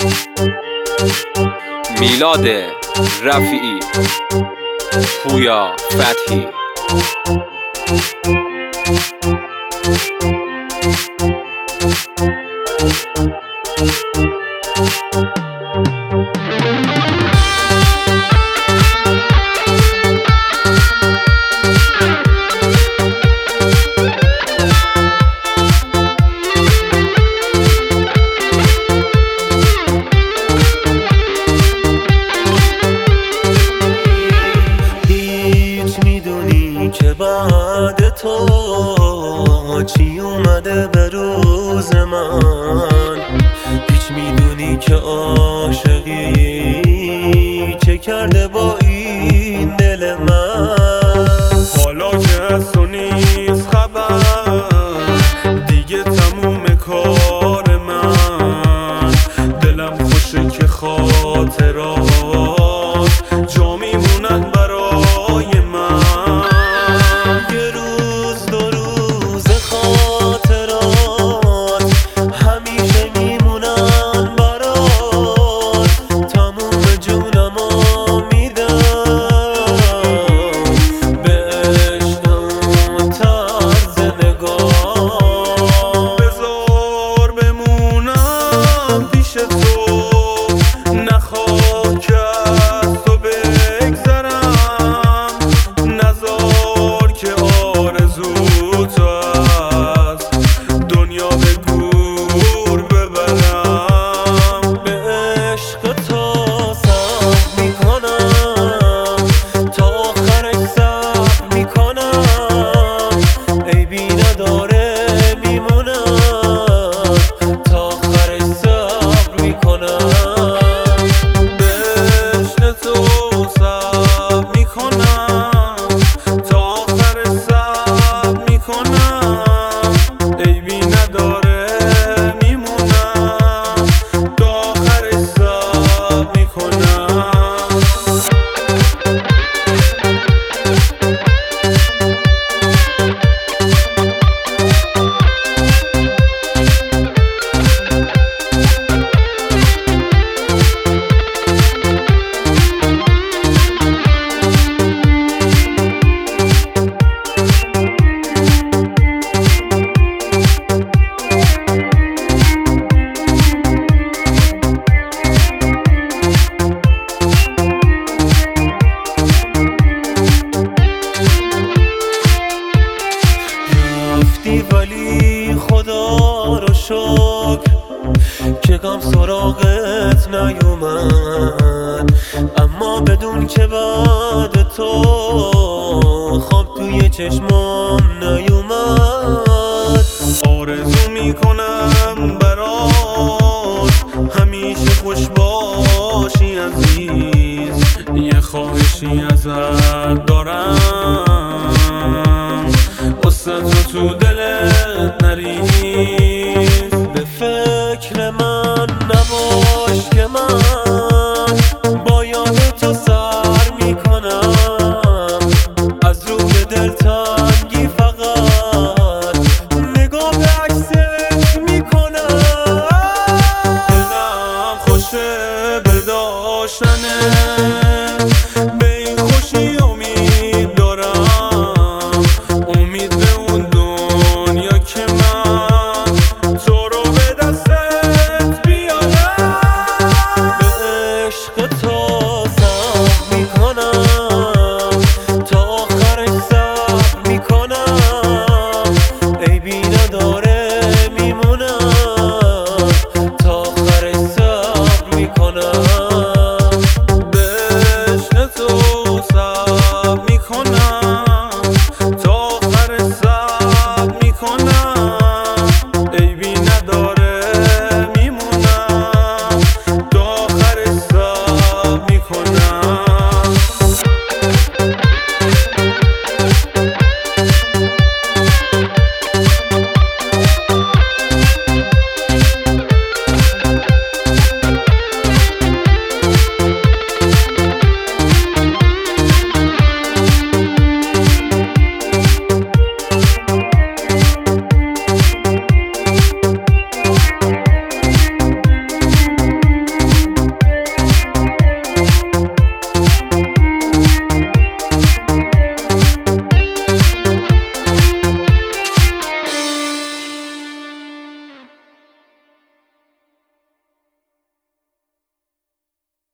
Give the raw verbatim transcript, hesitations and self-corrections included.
میلاد رفیعی، پویا فتحی. که بعد تو چی اومده به روز من، هیچ میدونی که عاشقی چه کرده با این دل من. حالا که از تو نیست خبر، دیگه تموم کار من. دلم خوشه که خاطرات جا میمونن برای من. ولی خدا رو شکر که غم سراغت نیومد، اما بدون که بعد تو خواب توی چشمام نیومد. آرزو میکنم برات همیشه خوش باشی عزیز، یه خواهشی ازت دارم، واسه تو تو دلت نریز. به فکر من